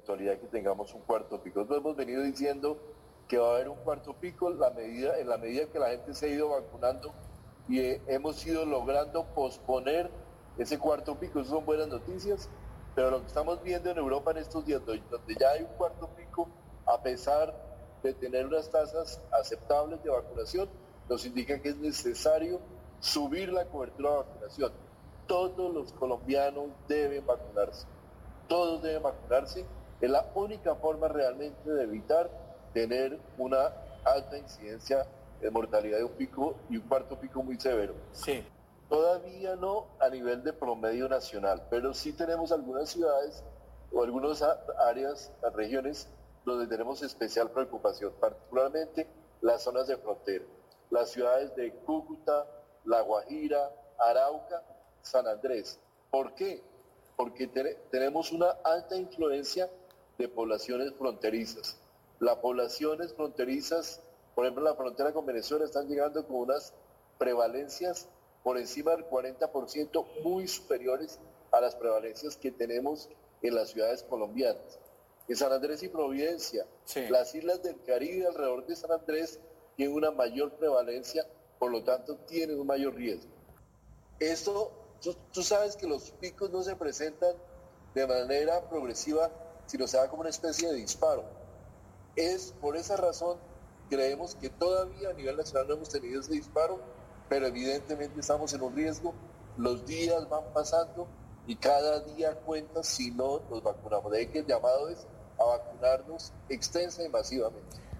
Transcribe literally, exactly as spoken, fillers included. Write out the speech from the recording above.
eventualidad que tengamos un cuarto pico. Nosotros hemos venido diciendo que va a haber un cuarto pico la medida, en la medida que la gente se ha ido vacunando y eh, hemos ido logrando posponer ese cuarto pico. Esas son buenas noticias, pero lo que estamos viendo en Europa en estos días, donde ya hay un cuarto pico, a pesar de tener unas tasas aceptables de vacunación, nos indica que es necesario subir la cobertura de vacunación. Todos los colombianos deben vacunarse, todos deben vacunarse. Es la única forma realmente de evitar tener una alta incidencia de mortalidad de un pico y un cuarto pico muy severo. Sí. Todavía no a nivel de promedio nacional, pero sí tenemos algunas ciudades o algunas áreas, regiones donde tenemos especial preocupación, particularmente las zonas de frontera, las ciudades de Cúcuta, La Guajira, Arauca, San Andrés. ¿Por qué? Porque te- tenemos una alta influencia de poblaciones fronterizas. Las poblaciones fronterizas, por ejemplo, la frontera con Venezuela, están llegando con unas prevalencias por encima del cuarenta por ciento, muy superiores a las prevalencias que tenemos en las ciudades colombianas. En San Andrés y Providencia, Sí. las islas del Caribe alrededor de San Andrés tienen una mayor prevalencia, por lo tanto tienen un mayor riesgo. Esto, tú, tú sabes que los picos no se presentan de manera progresiva, sino se da como una especie de disparo. Es por esa razón creemos que todavía a nivel nacional no hemos tenido ese disparo, pero evidentemente estamos en un riesgo. Los días van pasando y cada día cuenta si no nos vacunamos. De ahí que el llamado es a vacunarnos extensa y masivamente.